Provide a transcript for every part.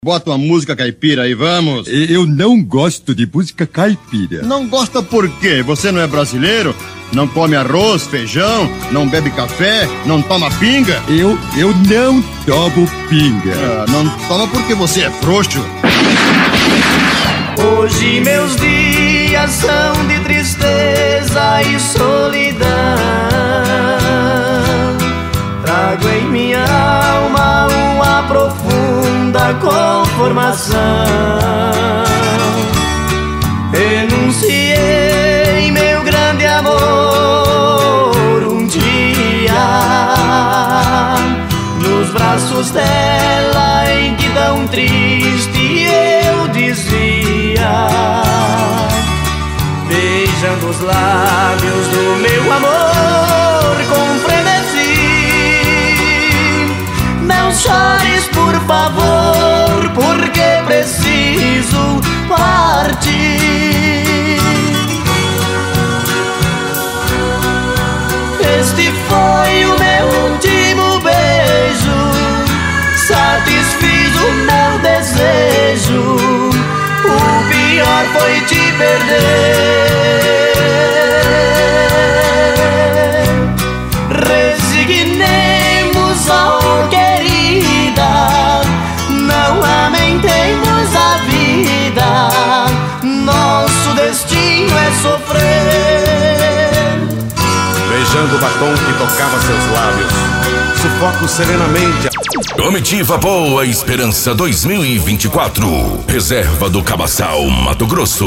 Bota uma música caipira aí, vamos. Eu não gosto de música caipira. Não gosta por quê? Você não é brasileiro? Não come arroz, feijão, não bebe café, não toma pinga? Eu não tomo pinga. Não toma porque você é frouxo. Hoje meus dias são de tristeza e solidão. Trago em minha alma uma profunda conformação. Renunciei meu grande amor um dia nos braços dela, em que tão triste eu dizia, beijando os lábios do meu amor com frenesi: não chores, por favor, porque preciso partir. Este foi o meu último beijo, satisfiz o meu desejo. O pior foi te perder. Resignemos, oh querida, não lamentemos a vida. Nosso destino é sofrer. Beijando o batom que tocava seus lábios, sufoco serenamente. Comitiva Boa Esperança 2024, Reserva do Cabaçal, Mato Grosso.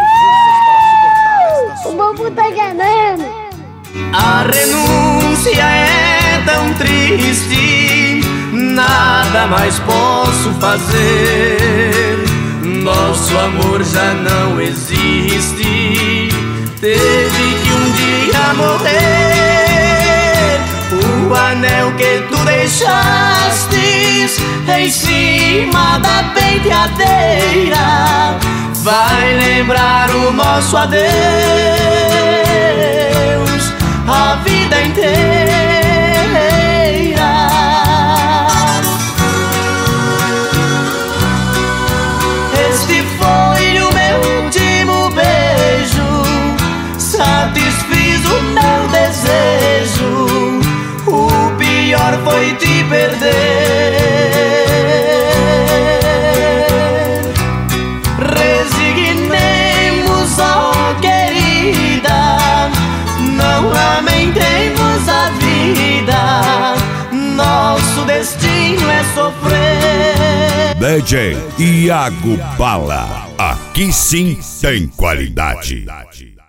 O bobo tá ganhando. A renúncia é tão triste, nada mais posso fazer. Nosso amor já não existe, teve que um dia morrer. O anel que tu deixastes em cima da penteadeira vai lembrar o nosso adeus a vida inteira. Este foi o meu último beijo, satisfiz o meu desejo. O pior foi te perder. Resignemos, oh querida, não lamentemos a vida. Nosso destino é sofrer. DJ Iago Bala, aqui sim tem qualidade.